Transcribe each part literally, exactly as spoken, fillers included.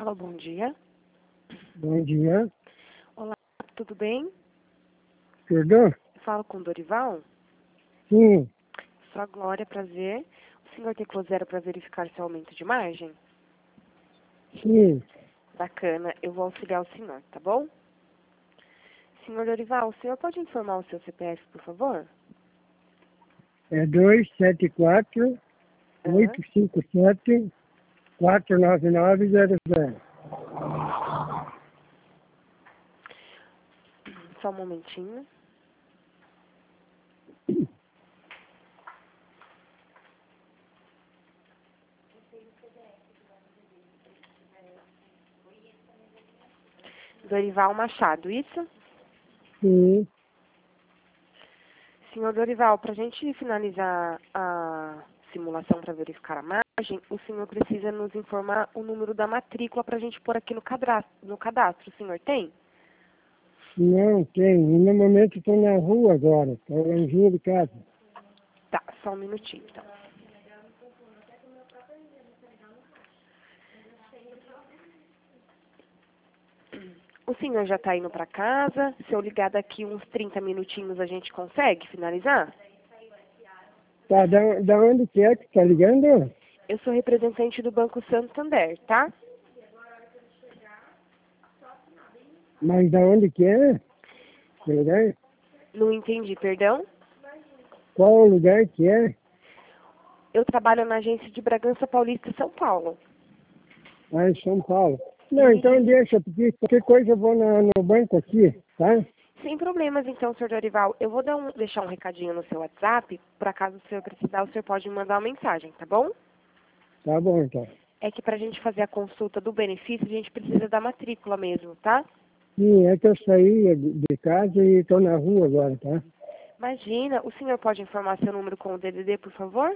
Alô, bom dia. Bom dia. Olá, tudo bem? Perdão? Falo com o Dorival. Sim, Sou a Glória, prazer. O senhor teclou zero para verificar seu aumento de margem? sim. Bacana, eu vou auxiliar o senhor, tá bom? Senhor Dorival, o senhor pode informar o seu C P F, por favor? É dois sete quatro, Aham. oito cinco sete, quatro nove nove zero zero. Só um momentinho. Dorival Machado, isso? Sim, Senhor Dorival, para a gente finalizar a simulação para verificar a margem, o senhor precisa nos informar o número da matrícula para a gente pôr aqui no cadastro. No cadastro. O senhor tem? não tem. No momento estou na rua agora. Estou em rua de casa. Tá, só um minutinho, então. O senhor já está indo para casa? Se eu ligar daqui uns trinta minutinhos, a gente consegue finalizar? Tá, da, da onde que é que está ligando? Eu sou representante do Banco Santander, tá? Mas da onde que é? Que lugar? Não entendi, perdão? Qual o lugar que é? Eu trabalho na agência de Bragança Paulista, São Paulo. Ah, em São Paulo. Não, então E deixa, porque qualquer coisa eu vou na, no banco aqui, tá? sem problemas, então, senhor Dorival. Eu vou dar um- deixar um recadinho no seu WhatsApp. Por acaso o senhor precisar, o senhor pode me mandar uma mensagem, tá bom? Tá bom, então. É que para a gente fazer a consulta do benefício, a gente precisa da matrícula mesmo, tá? Sim, é que eu saí de de casa e estou na rua agora, tá? Imagina, o senhor pode informar seu número com o D D D, por favor?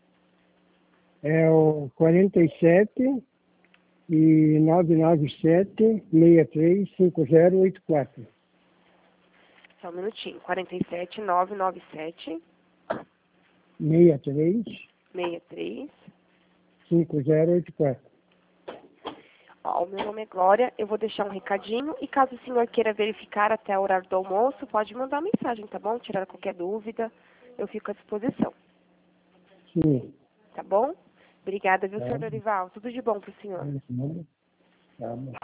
É o quarenta e sete e nove nove sete, seis três cinco zero oito quatro. Só um minutinho. quarenta e sete, nove nove sete, seis três seis três. cinco zero oito quatro. Ó, o meu nome é Glória, eu vou deixar um recadinho e caso o senhor queira verificar até o horário do almoço, pode mandar uma mensagem, tá bom? Tirar qualquer dúvida, eu fico à disposição, Sim. tá bom? Obrigada, viu, Tá. senhor Dorival? Tudo de bom pro senhor. Tá bom.